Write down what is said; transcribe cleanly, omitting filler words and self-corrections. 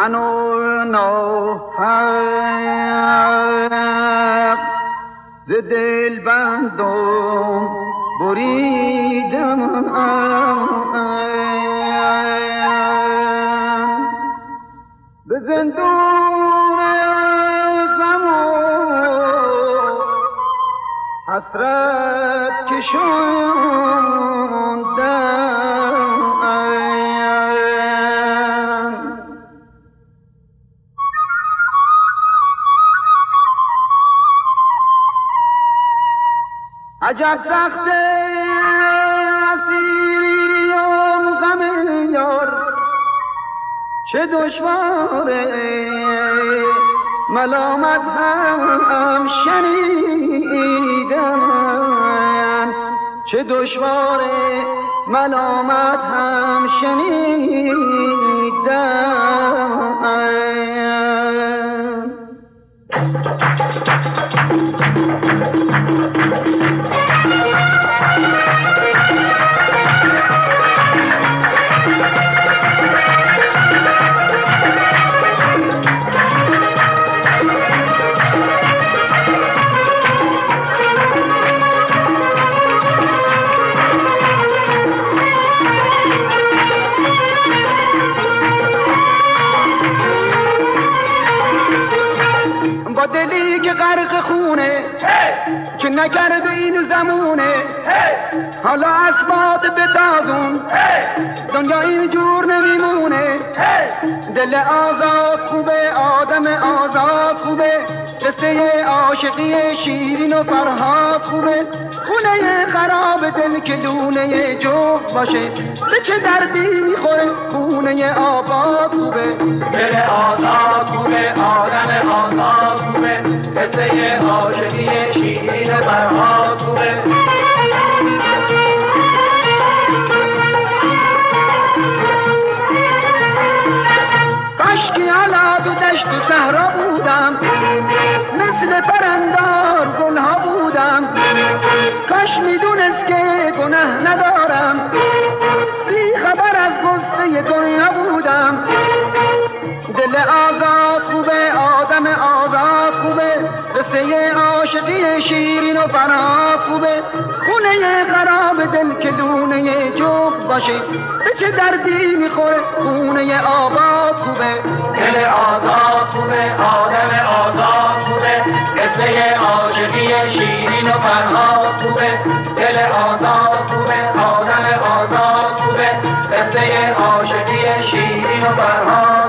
منو ناحق ز دل بندم بریدم، به زندون زمان حسرت کشاندم. عجب سخت اسیری و غم یار، چه دشواره ملامت هم شنیدم، چه دشواره ملامت هم شنیدم. با دلی که غرق خونه که نکرده این زمونه، حالا اسباب بتازون دنیا اینجور نمیمونه. دل آزاد خوبه، آدم آزاد خوبه، قصه عاشقی شیرین و فرهاد خوبه. خونه خراب دل که لونه جغد باشه، به چه دردی میخوره خونه آباد خوبه. دل آزاد خوبه، آدم آزاد خوبه، قصه عاشقی شیرین فرهاد خوبه. کاشکی حالا تو دشت و صحرا بودم، مثل پرندار گلها بودم. کاش میدونست که گناه ندارم، بی خبر از غصه دنیا بودم. دل آزاد خوبه، آدم آزاد خوبه، قصه عاشقی شیرین و فرهاد خوبه. خونه خراب دل که لونه جغد باشه، به چه دردی میخوره خونه آباد خوبه. دل آزاد خوبه، آدم آزاد خوبه، قصه عاشقی شیرین و فرهاد خوبه. دل آزاد خوبه، آدم آزاد خوبه، قصه عاشقی شیرین و فرهاد